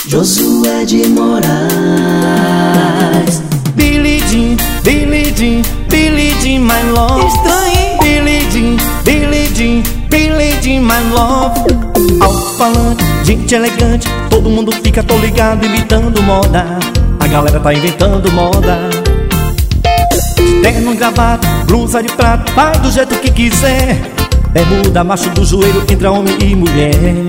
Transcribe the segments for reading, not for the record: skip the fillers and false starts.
Josué de Moraes. Billie Jean, Billie Jean, Billie Jean, my love. Estranho. Billie Jean, Billie Jean, Billie Jean, my love. Alto-falante, gente elegante, todo mundo fica, tô ligado, imitando moda. A galera tá inventando moda. De terno, gravata, blusa de prata, vai do jeito que quiser. Bermuda, macho do joelho, entra homem e mulher.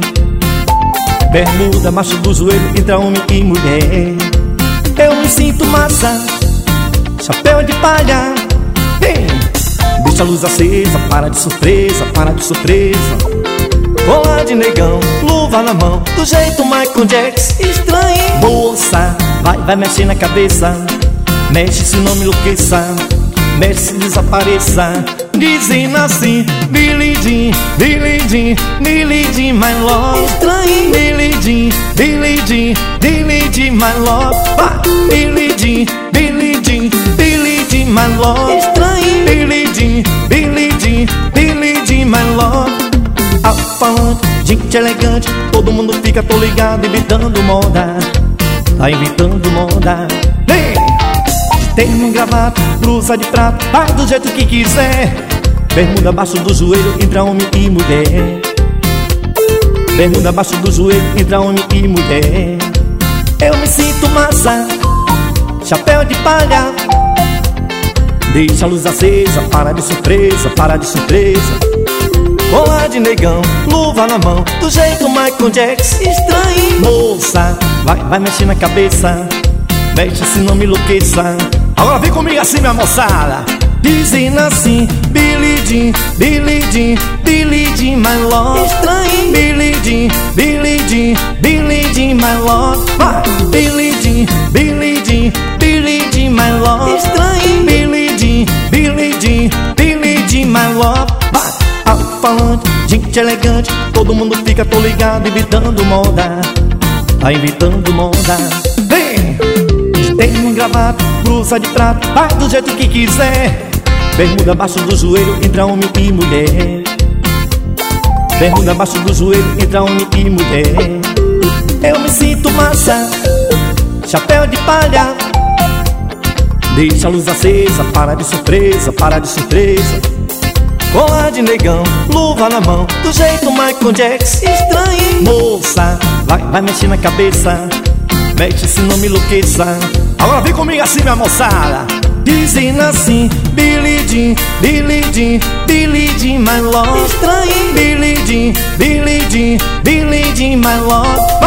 Bermuda, macho do joelho, entra homem e mulher. Eu me sinto massa, chapéu de palha. Hey! Deixa a luz acesa, para de surpresa, para de surpresa. Colar de negão, luva na mão, do jeito Michael Jackson. Estranho. Moça, vai mexer na cabeça. Mexe se não me enlouqueça, mexe se desapareça. Dizendo assim, Billie Jean, Billie Jean, Billie Jean, my love. Estranho. Billie Jean, Billie Jean, Billie Jean, my love. Billie Jean, Billie Jean, Billie Jean, my love. Estranho. Billie Jean, Billie Jean, Billie Jean, my love. Alto-falante, gente elegante, todo mundo fica, tô ligado, inventando moda. Tá inventando moda. Hey! De terno, gravata, blusa de prata, vai do jeito que quiser. Bermuda abaixo do joelho, entra homem e mulher. Bermuda abaixo do joelho, entra homem e mulher. Eu me sinto massa, chapéu de palha. Deixa a luz acesa, para de surpresa, para de surpresa. Colar de negão, luva na mão, do jeito Michael Jackson. Estranho. Moça, vai mexer na cabeça, mexe se não me enlouqueça. Agora vem comigo assim, minha moçada. Dizendo assim, Billie Jean, Billie Jean, Billie Jean, my love. Estranho. Billie Jean, Billie Jean, Billie Jean, my love. Billie Jean, Billie Jean, Billie Jean, my love. Estranho. Billie Jean, Billie Jean, Billie Jean, my love. Alto-falante, gente elegante, todo mundo fica, tô ligado, inventando moda. Tá inventando moda. Vem! De terno, gravata, blusa de prata, vai do jeito que quiser. Bermuda abaixo do joelho, entra homem e mulher. Bermuda abaixo do joelho, entra homem e mulher. Eu me sinto massa, chapéu de palha. Deixa a luz acesa, para de surpresa, para de surpresa. Colar de negão, luva na mão, do jeito Michael Jackson. Estranho. Moça, vai mexer na cabeça, mexe se não me enlouqueça. Agora vem comigo assim, minha moçada. Dizendo assim, Billie Jean, Billie Jean, Billie Jean, my love. Estranho. Billie Jean, Billie Jean, Billie Jean, my love.